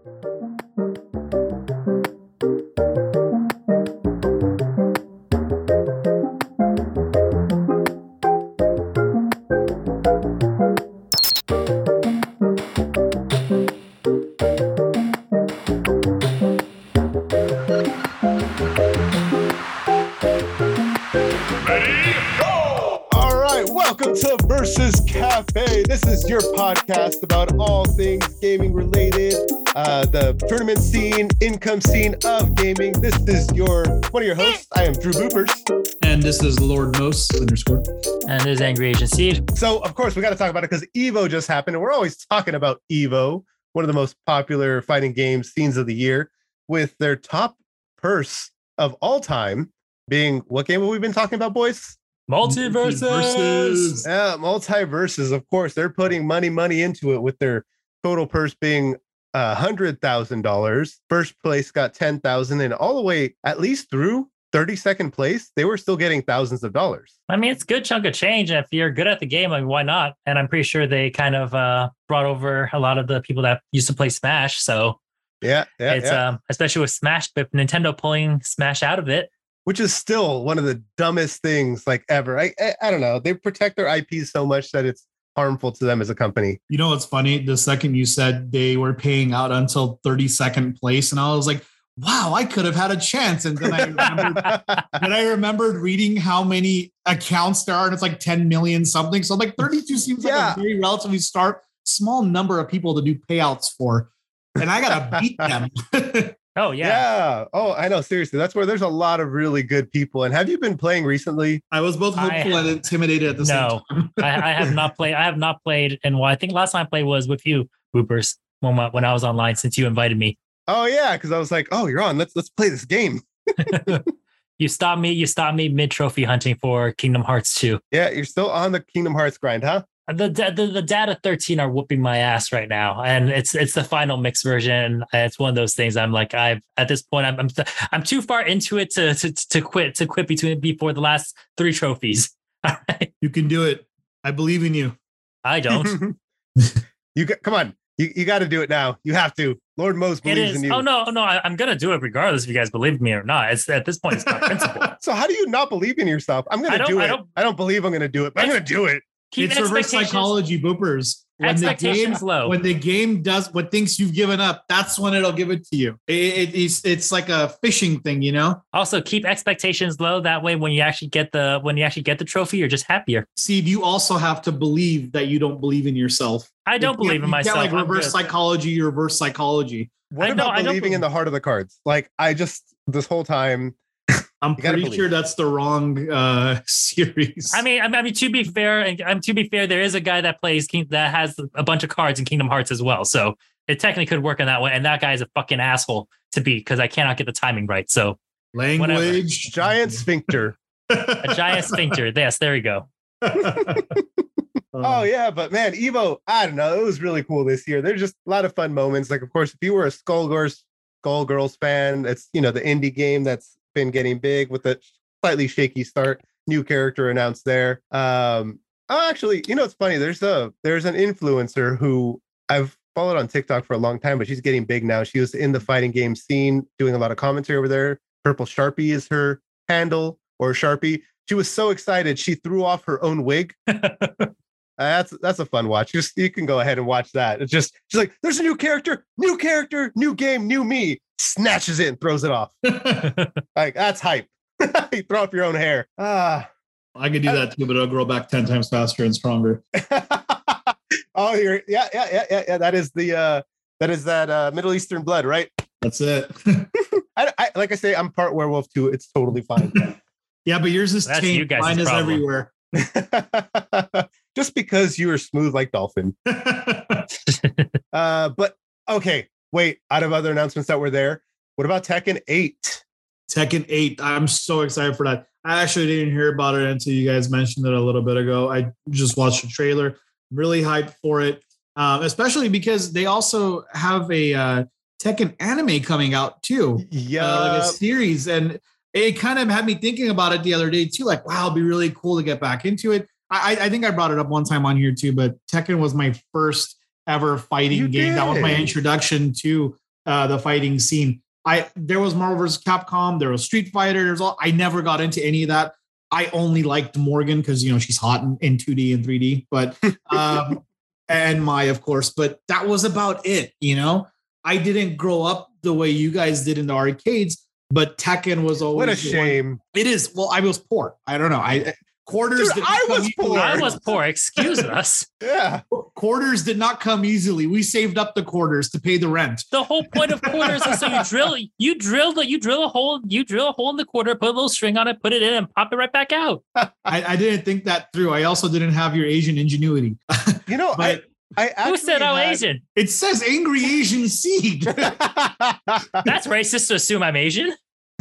Welcome to Versus Cafe. This is your podcast about all things gaming related, the tournament scene, income scene of gaming. This is one of your hosts. I am Drew Boopers. And this is Lord Mos _. And this is Angry Agent Seed. So, of course, we got to talk about it because EVO just happened, and we're always talking about EVO, one of the most popular fighting game scenes of the year, with their top purse of all time being, what game have we been talking about, boys? Multiverses. Yeah, Multiverses. Of course, they're putting money into it with their total purse being $100,000. First place got $10,000, and all the way at least through 32nd place, they were still getting thousands of dollars. I mean, it's a good chunk of change. And if you're good at the game, I mean, why not? And I'm pretty sure they kind of brought over a lot of the people that used to play Smash. So it's especially with Smash, but Nintendo pulling Smash out of it. Which is still one of the dumbest things like ever. I don't know. They protect their IP so much that it's harmful to them as a company. You know what's funny? The second you said they were paying out until 32nd place, and I was like, wow, I could have had a chance. And then I remembered reading how many accounts there are, and it's like 10 million something. So like 32 seems like a very relatively small number of people to do payouts for. And I got to beat them. Oh, yeah. Yeah. Oh, I know. Seriously. That's where there's a lot of really good people. And have you been playing recently? I was both hopeful and intimidated at the same time. I have not played. I have not played. And I think last time I played was with you, Boopers, when I was online since you invited me. Oh, yeah. Because I was like, oh, you're on. Let's play this game. You stopped me mid trophy hunting for Kingdom Hearts 2. Yeah. You're still on the Kingdom Hearts grind, huh? The data 13 are whooping my ass right now, and it's the final mix version. It's one of those things. I'm like, at this point, I'm too far into it to quit before the last 3 trophies. All right. You can do it. I believe in you. I don't. Come on. You got to do it now. You have to. Lord Mos believes in you. Oh no, I'm gonna do it regardless if you guys believe me or not. It's at this point, it's not principle. So how do you not believe in yourself? I'm gonna do it. I don't believe I'm gonna do it, but I'm gonna do it. It's reverse psychology, Boopers. When the game does what thinks you've given up, that's when it'll give it to you. It's like a fishing thing, you know. Also, keep expectations low. That way, when you actually get the trophy, you're just happier. See, you also have to believe that you don't believe in yourself. I don't believe in myself. Like reverse psychology. What about believing in the heart of the cards? Like this whole time. I'm pretty sure that's the wrong series. I mean, to be fair, there is a guy that plays that has a bunch of cards in Kingdom Hearts as well. So it technically could work in that way. And that guy is a fucking asshole to beat because I cannot get the timing right. So language, whatever. Giant sphincter, a giant sphincter. Yes, there we go. Oh yeah, but man, EVO, I don't know. It was really cool this year. There's just a lot of fun moments. Like, of course, if you were a Skullgirls fan, it's the indie game that's been getting big with a slightly shaky start. New character announced there. Actually, it's funny. There's an influencer who I've followed on TikTok for a long time, but she's getting big now. She was in the fighting game scene doing a lot of commentary over there. Purple Sharpie is her handle, or Sharpie. She was so excited she threw off her own wig. That's a fun watch. You can go ahead and watch that. It's just she's like, there's a new character, new game, new me. Snatches it and throws it off. Like, that's hype. You throw off your own hair. I could do that too, but it'll grow back 10 times faster and stronger. Oh, yeah. That is that Middle Eastern blood, right? That's it. I like I say, I'm part werewolf too. It's totally fine. Yeah, but yours is tame. Mine is everywhere. Just because you are smooth like dolphin. But okay, wait. Out of other announcements that were there, what about Tekken 8? Tekken 8. I'm so excited for that. I actually didn't hear about it until you guys mentioned it a little bit ago. I just watched the trailer. Really hyped for it, especially because they also have a Tekken anime coming out too. Yeah, like a series, and it kind of had me thinking about it the other day too. Like, wow, it'd be really cool to get back into it. I think I brought it up one time on here too, but Tekken was my first ever fighting game. That was my introduction to the fighting scene. There was Marvel vs. Capcom, there was Street Fighter, I never got into any of that. I only liked Morgan because she's hot in 2D and 3D, but and Mai, of course, but that was about it. I didn't grow up the way you guys did in the arcades, but Tekken was always what a shame. It is. Well, I was poor. I don't know. Quarters. Dude, I was poor. I was poor. Excuse us. Yeah. Quarters did not come easily. We saved up the quarters to pay the rent. The whole point of quarters is so you drill a hole in the quarter, put a little string on it, put it in, and pop it right back out. I didn't think that through. I also didn't have your Asian ingenuity. But I who said I'm Asian? It says angry Asian seed. That's racist to assume I'm Asian.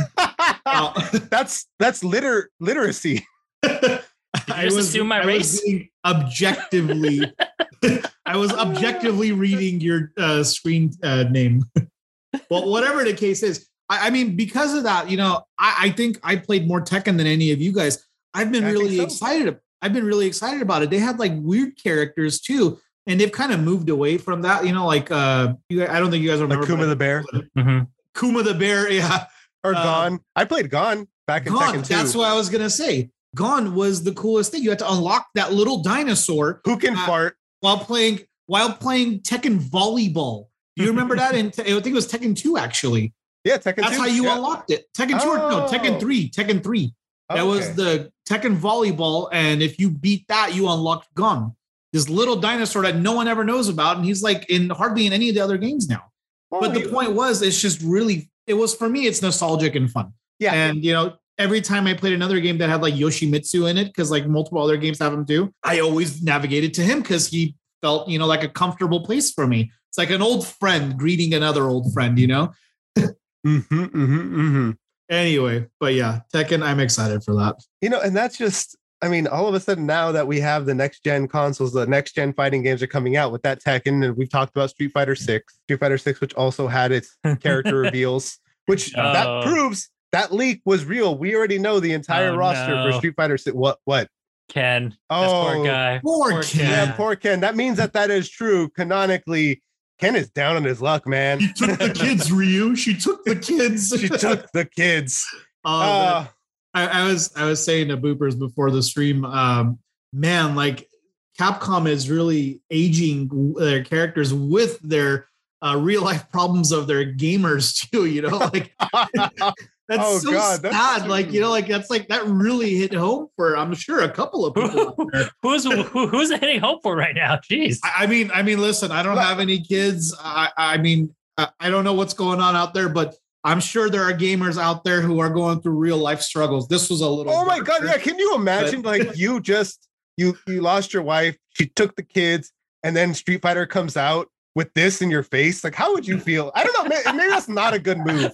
That's literacy. I just assume my race. Objectively, I was objectively reading your screen name. Well, whatever the case is, I mean, because of that, I think I played more Tekken than any of you guys. I've been really excited. I've been really excited about it. They had like weird characters too, and they've kind of moved away from that. I don't think you guys remember like Kuma the Bear. Mm-hmm. Kuma the Bear, yeah, or Gon. I played Gon back in Tekken 2. That's what I was gonna say. Gon was the coolest thing. You had to unlock that little dinosaur who can fart while playing Tekken volleyball. Do you remember that? I think it was Tekken 2 actually. Yeah, Tekken 2. That's how you unlocked it. Tekken 2 Tekken 3. Tekken 3. That was the Tekken volleyball, and if you beat that, you unlocked Gon. This little dinosaur that no one ever knows about, and he's like hardly in any of the other games now. But the point was, it's just really, it was for me, it's nostalgic and fun. Yeah, and every time I played another game that had like Yoshimitsu in it, because like multiple other games have him too, I always navigated to him because he felt, like a comfortable place for me. It's like an old friend greeting another old friend, Anyway, but yeah, Tekken, I'm excited for that. And that's just, all of a sudden now that we have the next gen consoles, the next gen fighting games are coming out with that Tekken, and we've talked about Street Fighter 6, which also had its character reveals, which that proves that leak was real. We already know the entire roster for Street Fighter 6. What? Ken. Poor guy. Poor Ken. Yeah, poor Ken. That means that is true. Canonically, Ken is down on his luck, man. She took the kids, Ryu. She took the kids. She took the kids. I was saying to Boopers before the stream, man, like Capcom is really aging their characters with their real life problems of their gamers too. Like that's sad. That's like that really hit home for, I'm sure, a couple of people. Who's it hitting home for right now? Jeez. I mean, listen, I don't have any kids. I don't know what's going on out there, but I'm sure there are gamers out there who are going through real life struggles. This was a little. Oh my God! Yeah, can you imagine? Like you lost your wife, she took the kids, and then Street Fighter comes out with this in your face. Like, how would you feel? I don't know. Maybe that's not a good move.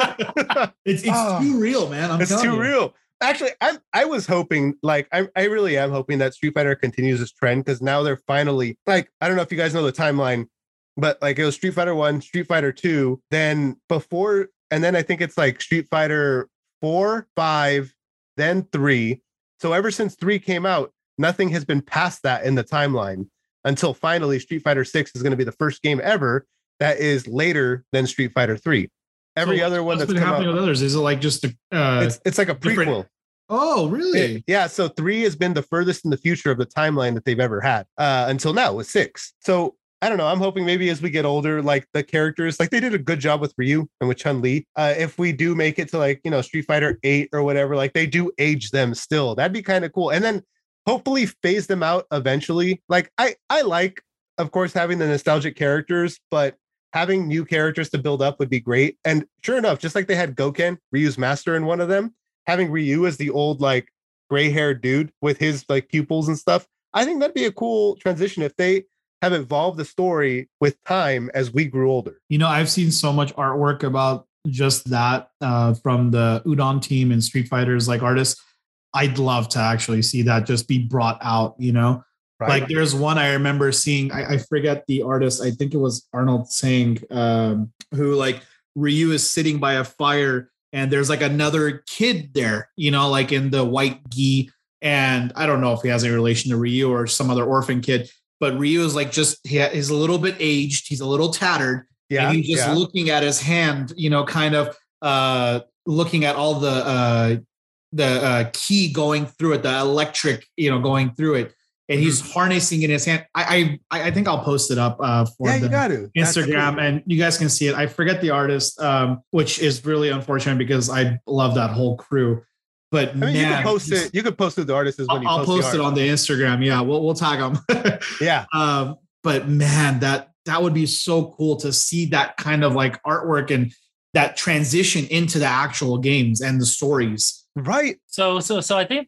It's too real, man. It's too real. Actually, I was hoping, like, I really am hoping that Street Fighter continues this trend, because now they're finally, like, I don't know if you guys know the timeline, but like it was Street Fighter 1, Street Fighter 2, then before, and then I think it's like Street Fighter 4, 5, then 3. So ever since 3 came out, nothing has been past that in the timeline until finally Street Fighter 6 is going to be the first game ever that is later than Street Fighter 3. Every other one that's been happening with others, is it like just a it's like a prequel. Oh, really? Yeah. So 3 has been the furthest in the future of the timeline that they've ever had until now with 6. So I don't know. I'm hoping maybe as we get older, like the characters, like they did a good job with Ryu and with Chun-Li. If we do make it to like, Street Fighter 8 or whatever, like they do age them still. That'd be kind of cool. And then hopefully phase them out eventually. Like I like, of course, having the nostalgic characters, but having new characters to build up would be great. And sure enough, just like they had Goken, Ryu's master, in one of them, having Ryu as the old like gray-haired dude with his like pupils and stuff, I think that'd be a cool transition if they have evolved the story with time as we grew older. I've seen so much artwork about just that from the Udon team and Street Fighters, like artists. I'd love to actually see that just be brought out, Right. Like there's one I remember seeing, I forget the artist. I think it was Arnold Sang, who like Ryu is sitting by a fire and there's like another kid there, like in the white gi. And I don't know if he has any relation to Ryu or some other orphan kid, but Ryu is like he's a little bit aged. He's a little tattered. Yeah, and he's just yeah. looking at his hand, kind of looking at all the key going through it, the electric, going through it, and he's harnessing in his hand. I think I'll post it up for Yeah, the you got to Instagram, and you guys can see it. I forget the artist, which is really unfortunate because I love that whole crew. But I mean, you can post it. You could post it. The artist is when I'll post it on the Instagram. Yeah, we'll tag them. Yeah. But man, that would be so cool to see that kind of like artwork and that transition into the actual games and the stories. Right. So I think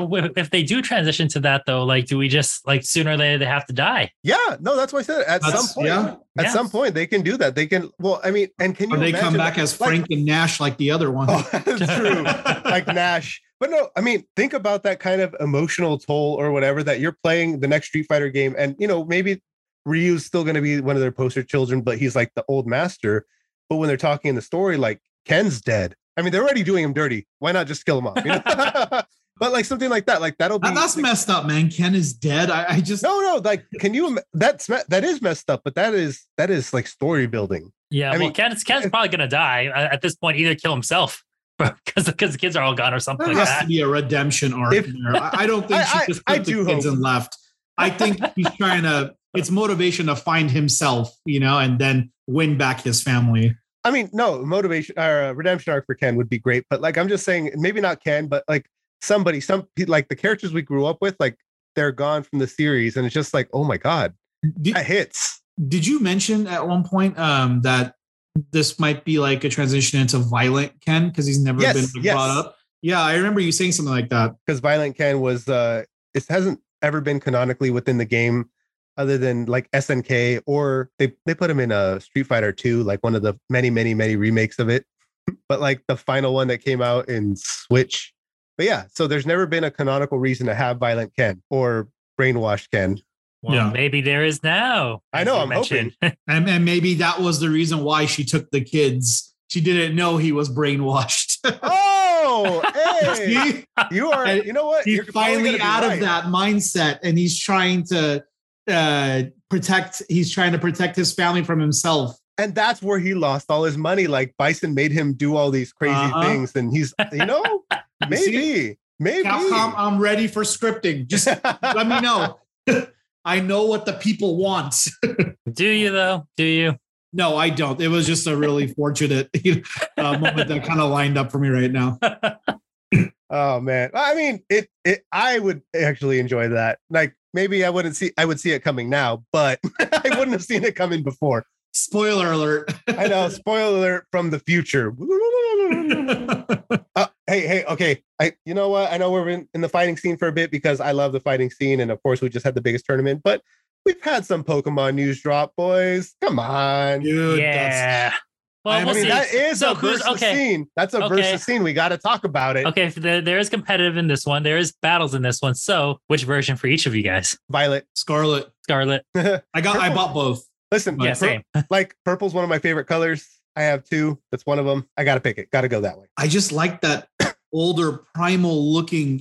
if they do transition to that though, like, do we just like sooner or later they have to die? Yeah. No, that's what I said. At some point, some point they can do that. They can. Well, I mean, and can you? Or they imagine come back as Frank and Nash like the other one. Oh, that's true. Like Nash. But no, I mean, think about that kind of emotional toll or whatever that you're playing the next Street Fighter game, and maybe Ryu's still going to be one of their poster children, but he's like the old master. But when they're talking in the story, like Ken's dead. I mean, they're already doing him dirty. Why not just kill him off? But like something like that, like that'll be that's messed up, man. Ken is dead. I just no. Like, can you? That is messed up. But that is like story building. Yeah, Ken's probably gonna die at this point. Either kill himself because the kids are all gone or something. There like has that. to be a redemption arc there. I don't think she just put the kids and left. I think he's trying to. It's motivation to find himself, and then win back his family. I mean, no, motivation or redemption arc for Ken would be great, but like I'm just saying, maybe not Ken, but like some like the characters we grew up with, like they're gone from the series, and it's just like, oh my god, that hits. Did you mention at one point that this might be like a transition into Violent Ken because he's never been brought up? Yeah, I remember you saying something like that. Because Violent Ken was it hasn't ever been canonically within the game. Other than like SNK, or they put him in a Street Fighter 2, like one of the many remakes of it, but like the final one that came out in Switch. But yeah, so there's never been a canonical reason to have Violent Ken or Brainwashed Ken. Well, maybe there is now. I know, I'm hoping. and maybe that was the reason why she took the kids. She didn't know he was brainwashed. Oh, hey, you are. You know what? He's finally out of that mindset, and he's trying to protect his family from himself, and that's where he lost all his money. Like Bison made him do all these crazy things, and he's maybe Capcom, I'm ready for scripting. Just let me know. I know what the people want. Do you though? Do you? No, I don't. It was just a really fortunate moment that kind of lined up for me right now. Oh man, I mean, I would actually enjoy that. Like maybe I would see it coming now, but I wouldn't have seen it coming before. Spoiler alert! I know, spoiler alert from the future. Hey, okay. You know what? I know we're in the fighting scene for a bit because I love the fighting scene, and of course we just had the biggest tournament, but we've had some Pokemon news drop, boys. Come on, dude. Yeah. Well, I mean, that is a versus scene. That's a versus scene. We got to talk about it. Okay, there is competitive in this one. There is battles in this one. So, which version for each of you guys? Violet, Scarlet. I bought both. Listen, yeah, same. Like purple's one of my favorite colors. I have two. That's one of them. I got to pick it. Got to go that way. I just like that older primal looking,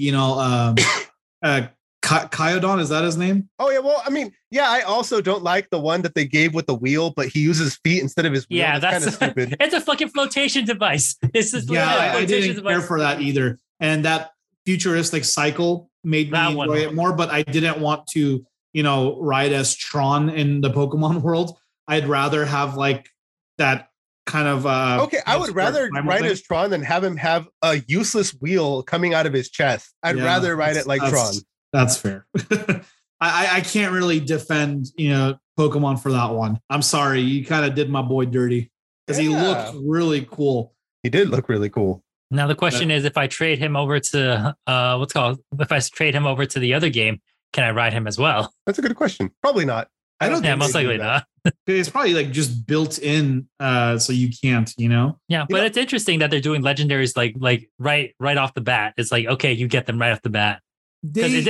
Kyodon, is that his name? Oh yeah, well, I mean, yeah, I also don't like the one that they gave with the wheel, but he uses feet instead of his wheel. Yeah, that's kind of stupid. It's a fucking flotation device. It's just I didn't care for that either. And that futuristic cycle made me enjoy it more, but I didn't want to, ride as Tron in the Pokemon world. I'd rather have like that kind of okay, I would rather ride as Tron than have him have a useless wheel coming out of his chest. I'd rather ride it like Tron. That's fair. I can't really defend, Pokemon for that one. I'm sorry. You kind of did my boy dirty because he looked really cool. He did look really cool. Now the question is, if I trade him over to if I trade him over to the other game, can I ride him as well? That's a good question. Probably not. I don't think yeah, most likely not. It's probably like just built in, so you can't, Yeah, but it's interesting that they're doing legendaries like right off the bat. It's like, okay, you get them right off the bat. Because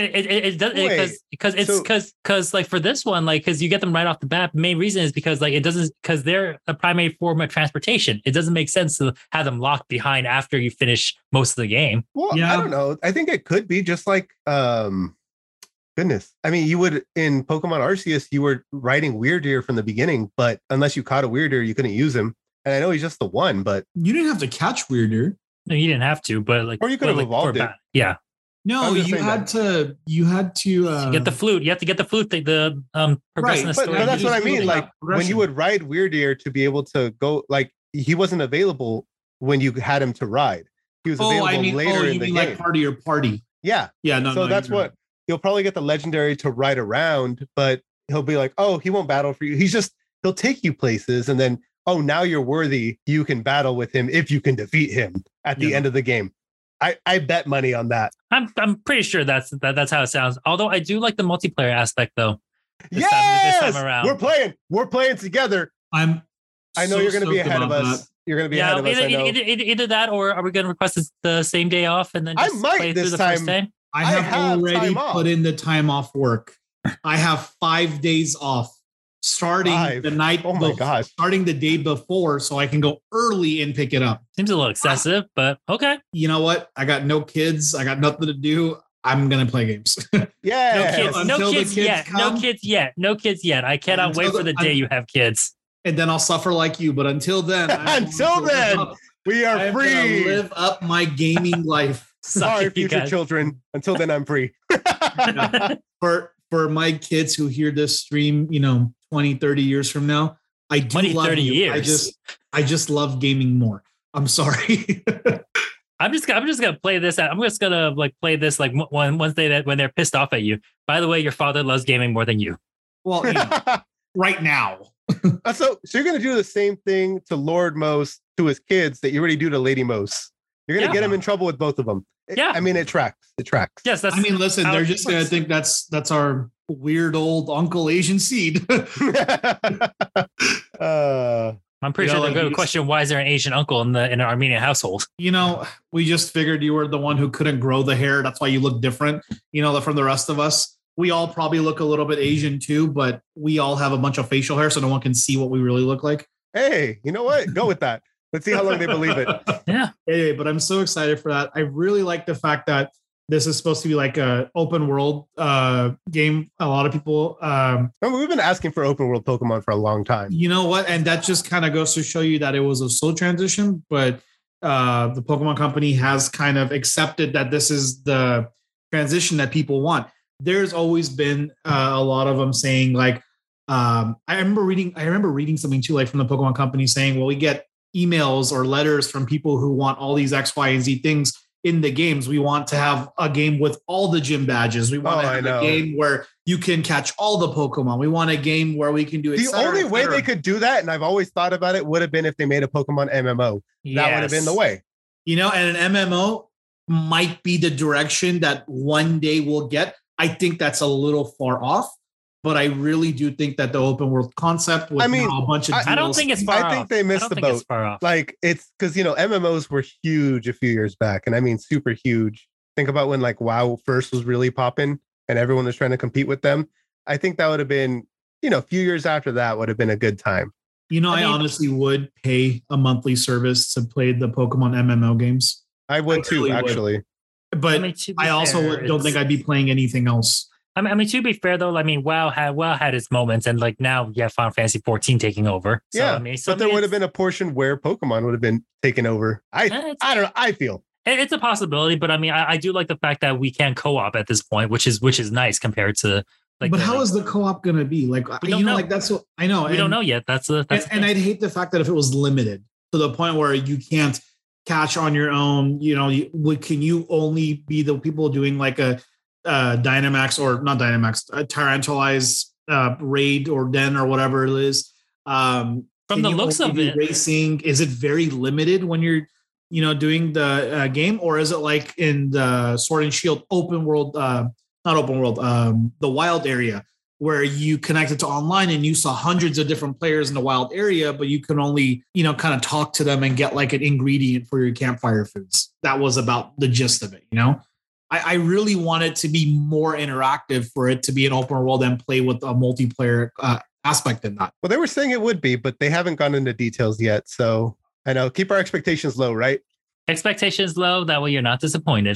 like for this one, like because you get them right off the bat. The main reason is because like it doesn't, because they're a primary form of transportation. It doesn't make sense to have them locked behind after you finish most of the game. Well, I don't know. I think it could be just like Goodness. I mean, you would in Pokemon Arceus, you were riding Weirdeer from the beginning, but unless you caught a Weirdeer, you couldn't use him. And I know he's just the one, but You didn't have to catch Weirdeer. No, you didn't have to, but like, or you could have like, evolved it. Yeah. No, I'm just you saying had to. You had to You get the flute. You have to get the flute thing, the progression Right, of But, story. but that's what I just mean. building Like up when you progression. would ride Weirdeer to be able to go, like he wasn't available when you had him to ride. He was available later in you the mean game. like part of your party? Yeah. Yeah, no. So no, that's you're what right. you'll probably get the legendary to ride around, but he'll be like, oh, he won't battle for you. He'll take you places, and then oh, now you're worthy. You can battle with him if you can defeat him at the Yeah. end of the game. I bet money on that. I'm pretty sure that's how it sounds. Although I do like the multiplayer aspect though. This Yes, time around. we're playing together. I know You're going to be stoked ahead of about us. that. You're going to be ahead of us. I know. Either that, or are we going to request the same day off and then I just might play this through the first time. day? I I have have already time off. put in the time off work. I have 5 days off, starting 5? the night. Oh my gosh. Starting the day before, so I can go early and pick it up. Seems a little excessive, but okay. You know what? I got no kids. I got nothing to do. I'm gonna play games. Yeah. No kids, Until no the kids kids yet. come. No kids yet. I cannot Until wait for the day you have kids. And then I'll suffer like you. But until then, Until then, we are I'm free. gonna live up my gaming life. Sorry, you future guys. children. Until then, I'm free. For my kids who hear this stream, 20, 30 years from now, I do 20, love 30 you. years. I just love gaming more. I'm sorry. I'm just gonna play this. I'm just gonna play this once when they're pissed off at you. By the way, your father loves gaming more than you. Well, right now. So you're going to do the same thing to Lord Mose to his kids that you already do to Lady Mose. You're going to get him in trouble with both of them. Yeah. I mean, it tracks. It tracks. Yes, that's. I mean, listen, how they're it just gonna works. think that's our weird old Uncle Asian seed. I'm pretty You sure know, they're like, going you to question why is there an Asian uncle in an Armenian household. We just figured you were the one who couldn't grow the hair. That's why you look different, from the rest of us. We all probably look a little bit Asian too, but we all have a bunch of facial hair, so no one can see what we really look like. Hey, you know what? Go with that. Let's see how long they believe it. Yeah. Anyway, but I'm so excited for that. I really like the fact that this is supposed to be like a open world game. A lot of people, We've been asking for open world Pokemon for a long time. you know what? And that just kind of goes to show you that it was a slow transition, but the Pokemon company has kind of accepted that this is the transition that people want. There's always been a lot of them saying like, I remember reading something too, like from the Pokemon company saying, well, we get emails or letters from people who want all these X, Y, and Z things in the games. We want to have a game with all the gym badges. We want to have a game where you can catch all the Pokemon. We want a game where we can do it. The only way they could do that, and I've always thought about it, would have been if they made a Pokemon MMO. That would have been the way. And an MMO might be the direction that one day we'll get. I think that's a little far off, but I really do think that the open world concept with now a bunch of I don't think it's far off. I think they missed the boat. Like it's because MMOs were huge a few years back, and I mean super huge. Think about when like WoW first was really popping, and everyone was trying to compete with them. I think that would have been, a few years after that would have been a good time. I honestly would pay a monthly service to play the Pokemon MMO games. I would too, really actually. Would. But I also don't think I'd be playing anything else. I mean, to be fair though, WoW had its moments, and like now you have Final Fantasy 14 taking over. So, yeah, but there would have been a portion where Pokemon would have been taken over. I don't know. I feel it's a possibility, but I mean, I do like the fact that we can co-op at this point, which is nice compared to like. But how is the co-op going to be? Like, that's what I know. We don't know yet. That's and I'd hate the fact that if it was limited to the point where you can't catch on your own, can you only be the people doing like a Dynamax or not Dynamax, a Tyrantalize raid or den or whatever it is. From the looks of it, racing, is it very limited when you're, doing the game, or is it like in the Sword and Shield open world, not open world, the wild area where you connected to online and you saw hundreds of different players in the wild area, but you can only, kind of talk to them and get like an ingredient for your campfire foods. That was about the gist of it, I really want it to be more interactive for it to be an open world and play with a multiplayer aspect in that. Well, they were saying it would be, but they haven't gone into details yet. So I know, keep our expectations low, right? Expectations low. That way you're not disappointed.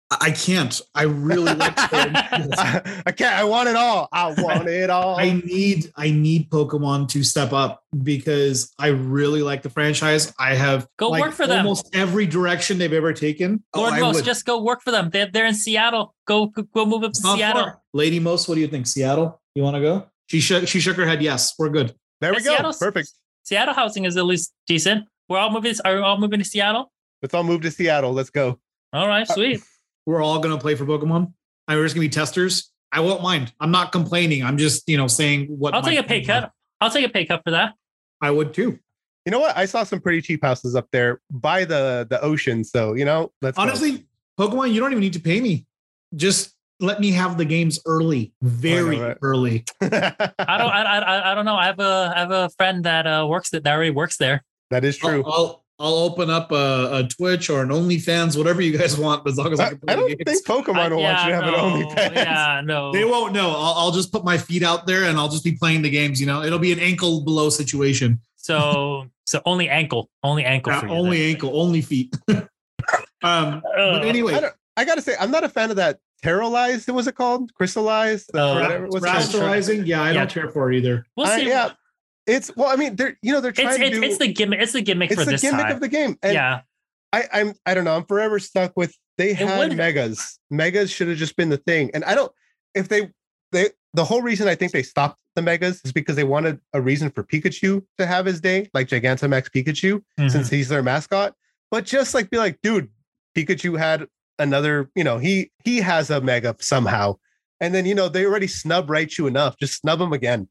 I can't. I really like I can't. I want it all. I want it all. I need Pokemon to step up because I really like the franchise. I have Go work for them. Almost every direction they've ever taken. Lord Most, just go work for them. They're in Seattle. Go move up to Seattle. Far. Lady Most, what do you think? Seattle? You want to go? She shook her head. Yes, we're good. There we go. Perfect. Seattle housing is at least decent. Are we all moving to Seattle? Let's all move to Seattle. Let's go. All right, sweet. We're all going to play for Pokemon. We're just going to be testers. I won't mind. I'm not complaining. I'm just, saying what. I'll take a pay cut. I'll take a pay cut for that. I would too. You know what? I saw some pretty cheap houses up there by the ocean. So, let's honestly, Pokemon, you don't even need to pay me. Just let me have the games early, very early. I don't know. I have a friend that already works there. That is true. I'll open up a Twitch or an OnlyFans, whatever you guys want, as long as I can play I don't think Pokemon will want you to have an OnlyFans. Yeah, no. They won't know. I'll just put my feet out there and I'll just be playing the games, It'll be an ankle below situation. So only ankle. Only ankle for you. Only ankle, only feet. But anyway. I got to say, I'm not a fan of that Terralized, was it called? Crystallized? Crystallizing? Yeah, I don't care for it either. We'll see. Yeah. They're trying to do. It's the gimmick. It's the gimmick for this time. It's the gimmick of the game. And yeah. I don't know. I'm forever stuck with. They had megas. Megas should have just been the thing. And I don't. If they the whole reason I think they stopped the megas is because they wanted a reason for Pikachu to have his day, like Gigantamax Pikachu, since he's their mascot. But just be like, dude, Pikachu had another. He has a mega somehow, and then they already snub Raichu enough. Just snub him again.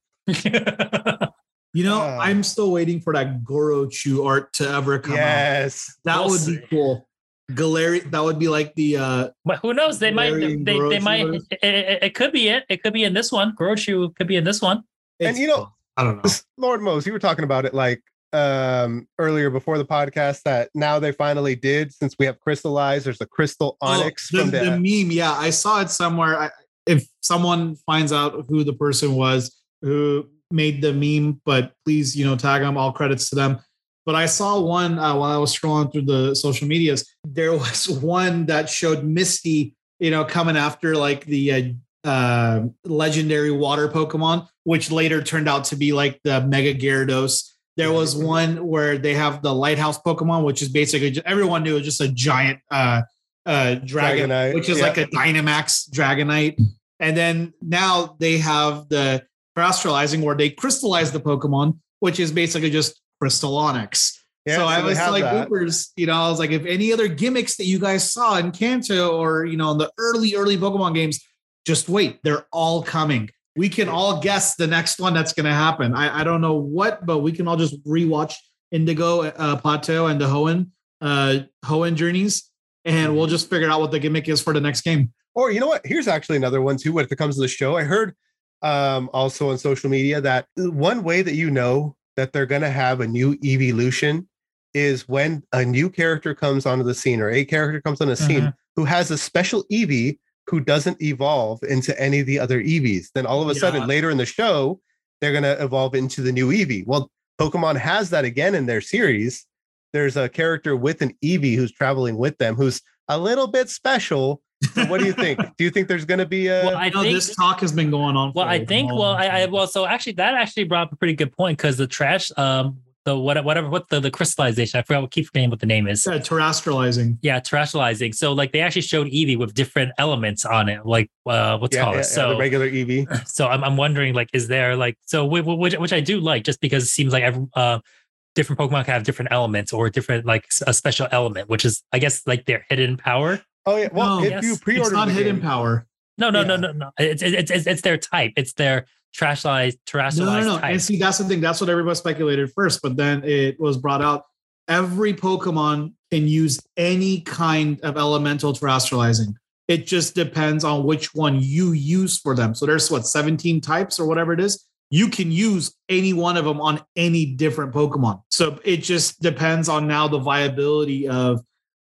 I'm still waiting for that Gorochu art to ever come out. Yes. That would be cool. Galarian, that would be like the but who knows? They might it could be it. It could be in this one. Gorochu could be in this one. And I don't know. Lord Mose, you were talking about it earlier before the podcast that now they finally did, since we have crystallized, there's a crystal onyx from the meme. Yeah, I saw it somewhere. If someone finds out who the person was who made the meme, but please, tag them, all credits to them. But I saw one while I was scrolling through the social medias. There was one that showed Misty, coming after the legendary water Pokemon, which later turned out to be like the Mega Gyarados. There was one where they have the Lighthouse Pokemon, which is basically everyone knew it was just a giant Dragonite, which is like a Dynamax Dragonite. And then now they have the Terastallizing, where they crystallize the Pokemon, which is basically just Crystal Onyx. Yeah, so I was like, Woopers, I was like, if any other gimmicks that you guys saw in Kanto or, in the early Pokemon games, just wait. They're all coming. We can all guess the next one that's going to happen. I don't know what, but we can all just rewatch Indigo, Pato, and the Hoenn journeys, and we'll just figure out what the gimmick is for the next game. Or you know what? Here's actually another one too. When it comes to the show, I heard also on social media that one way that that they're going to have a new evolution is when a new character comes onto the scene, or a character comes on the scene who has a special Eevee who doesn't evolve into any of the other Eevees. Then all of a sudden later in the show, they're going to evolve into the new Eevee. Well, Pokemon has that again in their series. There's a character with an Eevee who's traveling with them, who's a little bit special. So what do you think? Do you think there's going to be a? Well, I think this talk has been going on. So actually, that actually brought up a pretty good point, because the trash, the crystallization, I forgot, keep forgetting what the name is. Terastallizing. Yeah, terastallizing. So they actually showed Eevee with different elements on it, what's called it. So the regular Eevee. So I'm wondering, is there which I do like, just because it seems like different Pokemon can have different elements, or different a special element, which is, I guess, their hidden power. Oh yeah. Well, if you pre-order, it's not hidden power. No. It's their type. It's their terastallized type. And see, that's the thing. That's what everybody speculated first, but then it was brought out. Every Pokemon can use any kind of elemental terastallizing. It just depends on which one you use for them. So there's 17 types or whatever it is. You can use any one of them on any different Pokemon. So it just depends on now the viability of.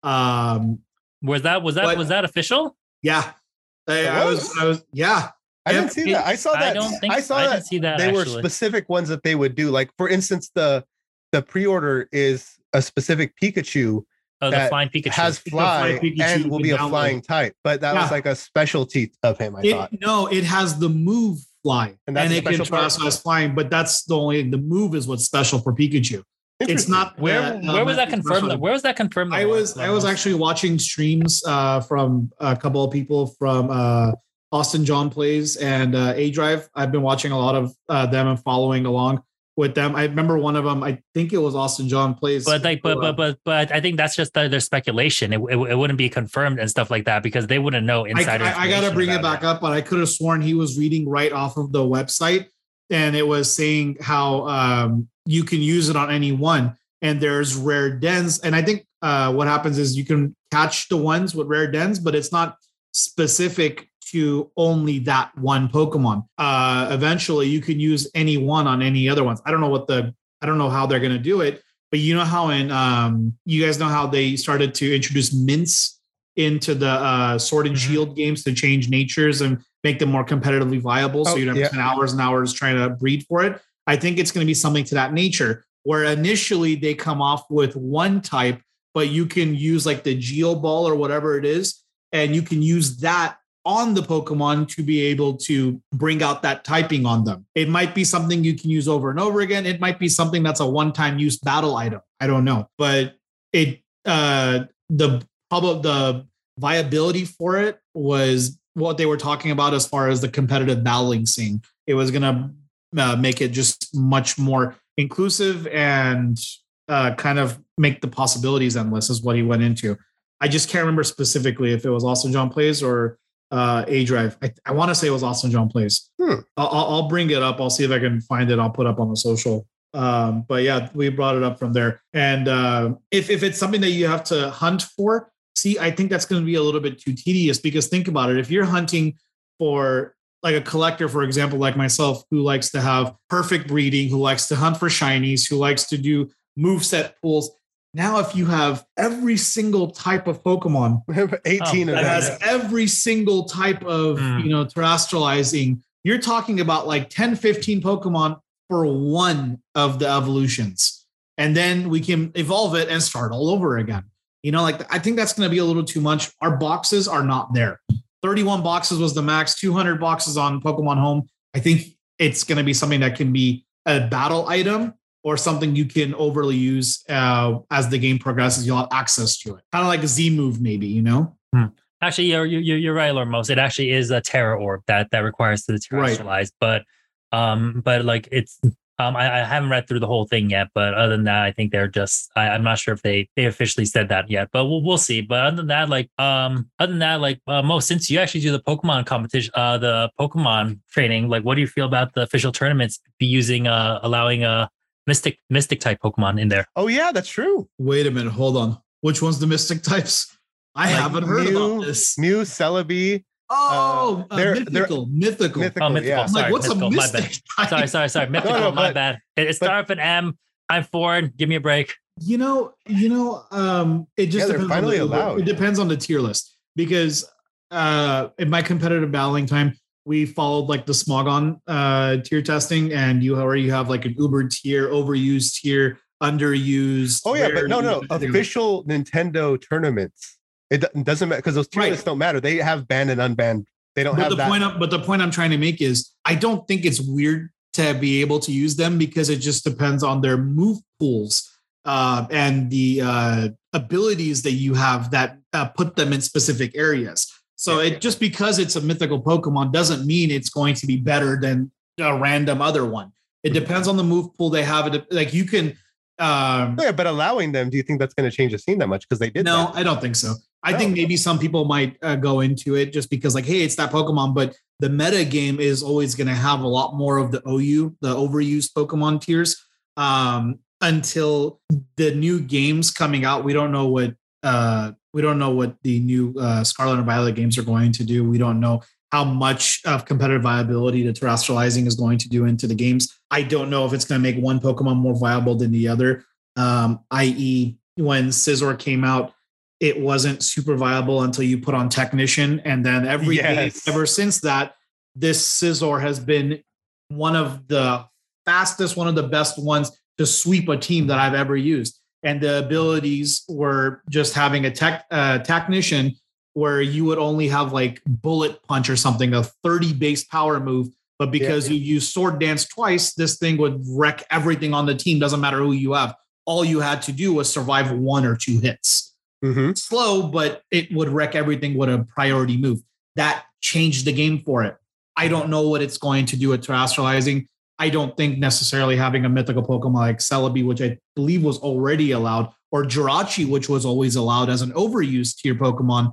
Was that official? Yeah, I was. Yeah, I didn't see that. I saw that. I didn't see that. They were specific ones that they would do. Like, for instance, the pre-order is a specific Pikachu Oh, the that flying Pikachu. has fly Pikachu and you will can be a download. flying type. But that was Yeah. like a specialty of him, I thought. No, it has the move fly, And that's a it can special part? terrestrialize flying, but that's the move is what's special for Pikachu. It's Interesting. not Where was that confirmed? Where was that confirmed? I was actually watching streams from a couple of people from Austin John Plays and A Drive. I've been watching a lot of them and following along with them. I remember one of them. I think it was Austin John Plays. But I think that's just their speculation. It wouldn't be confirmed and stuff like that because they wouldn't know insider. I got to bring it back up, but I could have sworn he was reading right off of the website, and it was saying how you can use it on any one, and there's rare dens. And I think what happens is you can catch the ones with rare dens, but it's not specific to only that one Pokemon. Eventually you can use any one on any other ones. I don't know how they're going to do it, but you know how you guys know how they started to introduce mints into the Sword and Shield games to change natures and make them more competitively viable. So you don't have to spend hours and hours trying to breed for it. I think it's going to be something to that nature where initially they come off with one type, but you can use like the Geo Ball or whatever it is. And you can use that on the Pokemon to be able to bring out that typing on them. It might be something you can use over and over again. It might be something that's a one-time use battle item. I don't know, but the viability for it was what they were talking about as far as the competitive battling scene. It was going to make it just much more inclusive and kind of make the possibilities endless is what he went into. I just can't remember specifically if it was Austin John Plays or A Drive. I want to say it was Austin John Plays. I'll bring it up. I'll see if I can find it. I'll put up on the social. But yeah, we brought it up from there. And if it's something that you have to hunt for, see, I think that's going to be a little bit too tedious because think about it. If you're hunting for like a collector, for example, like myself, who likes to have perfect breeding, who likes to hunt for shinies, who likes to do moveset pools. Now, if you have every single type of Pokemon, 18 of that them has every single type of, terrestrializing, you're talking about like 10, 15 Pokemon for one of the evolutions. And then we can evolve it and start all over again. I think that's going to be a little too much. Our boxes are not there. 31 boxes was the max, 200 boxes on Pokemon Home. I think it's going to be something that can be a battle item or something you can overly use as the game progresses. You'll have access to it. Kind of like a Z move, maybe, Actually, you're right, Lormos. It actually is a Terra Orb that requires to terrestrialize. Right. But like it's I haven't read through the whole thing yet. But other than that, I think they're just I'm not sure if they officially said that yet. But we'll see. But other than that, Mo, since you actually do the Pokemon competition, the Pokemon training, like what do you feel about the official tournaments be using allowing Mystic type Pokemon in there? Oh yeah, that's true. Wait a minute, hold on. Which one's the Mystic types? I haven't heard about this. Mew, Celebi. They're mythical. Oh, mythical. Yeah. Sorry, what's mythical, a mystic? Sorry. Mythical, my bad. It starts with an M. I'm foreign. Give me a break. It just depends finally allowed. It depends on the tier list because in my competitive battling time, we followed like the Smogon tier testing, and you already have like an Uber tier, overused tier, underused. Oh yeah, but no, official Nintendo tournaments. It doesn't matter because those tier lists don't matter. They have banned and unbanned. They don't have that. But the point I'm trying to make is I don't think it's weird to be able to use them because it just depends on their move pools and the abilities that you have that put them in specific areas. So just because it's a mythical Pokemon doesn't mean it's going to be better than a random other one. It depends on the move pool they have. Like you can. But allowing them, do you think that's going to change the scene that much? Because they did. No, I don't think so. I think maybe some people might go into it just because like, hey, it's that Pokemon, but the meta game is always going to have a lot more of the OU, the overused Pokemon tiers until the new games coming out. We don't know what the new Scarlet and Violet games are going to do. We don't know how much of competitive viability the terrestrializing is going to do into the games. I don't know if it's going to make one Pokemon more viable than the other. I.e., when Scizor came out, it wasn't super viable until you put on Technician. And then every game ever since that, this Scizor has been one of the fastest, one of the best ones to sweep a team that I've ever used. and the abilities were just having a technician where you would only have like bullet punch or something, a 30 base power move. But because you use sword dance twice, this thing would wreck everything on the team. Doesn't matter who you have. All you had to do was survive 1 or 2 hits. Slow, but it would wreck everything with a priority move. That changed the game for it. I don't know what it's going to do with terrestrializing. I don't think necessarily having a mythical Pokemon like Celebi, which I believe was already allowed, or Jirachi, which was always allowed as an overused tier Pokemon.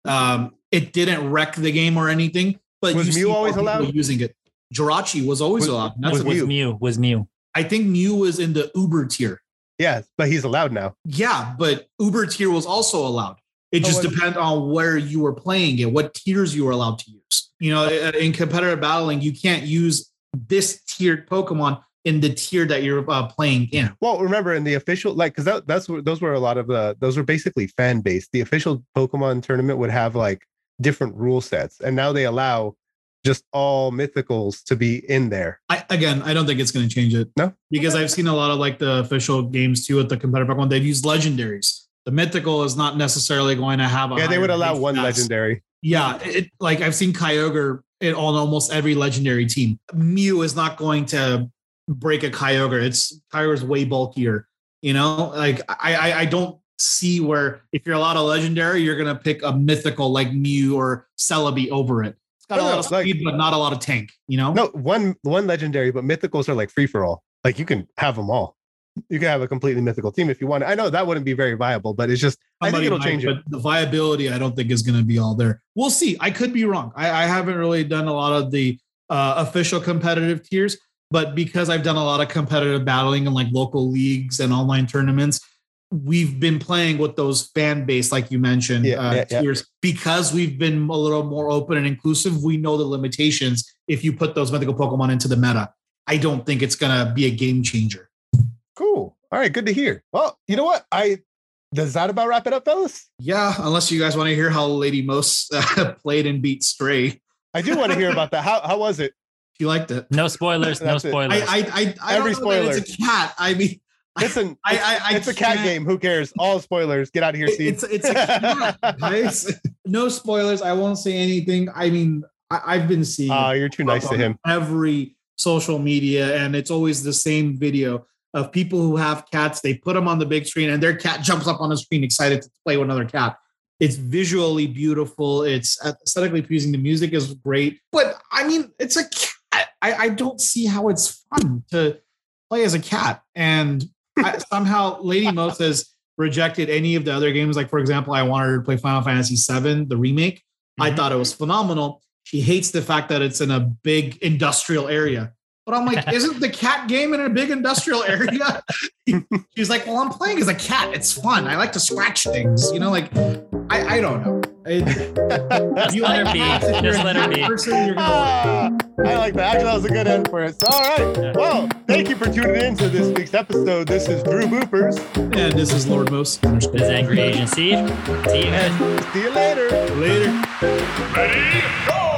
It didn't wreck the game or anything. But was Mew always allowed using it? Jirachi was always allowed. Was Mew. I think Mew was in the Uber tier. Yes, but he's allowed now. Yeah, but Uber tier was also allowed. It just depends on where you were playing it, what tiers you were allowed to use. You know, in competitive battling, you can't use this tiered Pokemon in the tier that you're playing in. Well, remember in the official, like, because those were a lot of those were basically fan based. The official Pokemon tournament would have like different rule sets, and now they allow just all mythicals to be in there. I don't think it's going to change it. No, because I've seen a lot of like the official games too at the competitive Pokemon. They've used legendaries. The mythical is not necessarily going to have they would allow one legendary. Yeah, like I've seen Kyogre on almost every legendary team. Mew is not going to break a Kyogre. Kyogre's way bulkier. You know, like I don't see where if you're allowed a legendary, you're going to pick a mythical like Mew or Celebi over it. Got a lot of speed, but not a lot of tank, you know? No, one legendary, but mythicals are like free for all. Like you can have them all. You can have a completely mythical team if you want. I know that wouldn't be very viable, but it's just, I think it'll change it. But the viability, I don't think is going to be all there. We'll see. I could be wrong. I haven't really done a lot of the official competitive tiers, but because I've done a lot of competitive battling in like local leagues and online tournaments, we've been playing with those fan base, like you mentioned, tiers. Because we've been a little more open and inclusive. We know the limitations if you put those mythical Pokemon into the meta. I don't think it's going to be a game changer. Cool. All right. Good to hear. Well, you know what? Does that about wrap it up, fellas? Yeah. Unless you guys want to hear how Lady Most played and beat Stray. I do want to hear about that. How was it? You liked it? No spoilers. No spoilers. I every spoiler. It's a cat. I mean, listen, it's a cat game. Who cares? All spoilers. Get out of here, Steve. It's a cat, guys. No spoilers. I won't say anything. I mean, I've been seeing. Oh, you're too nice to him. Every social media, and it's always the same video of people who have cats. They put them on the big screen, and their cat jumps up on the screen, excited to play with another cat. It's visually beautiful. It's aesthetically pleasing. The music is great, but I mean, it's a cat. I don't see how it's fun to play as a cat. And somehow Lady Most has rejected any of the other games. Like, for example, I wanted her to play Final Fantasy VII, the remake. Mm-hmm. I thought it was phenomenal. She hates the fact that it's in a big industrial area. But I'm like, isn't the cat game in a big industrial area? She's like, well, I'm playing as a cat. It's fun. I like to scratch things. You know, like, I don't know. You let her be. Just let her be. I like that. Actually, that was a good end for it. So, all right. Yeah. Well, thank you for tuning in to this week's episode. This is Drew Boopers. And this is Lord Most. This is Angry Asian Seed. See you guys. See you later. Later. Ready, go!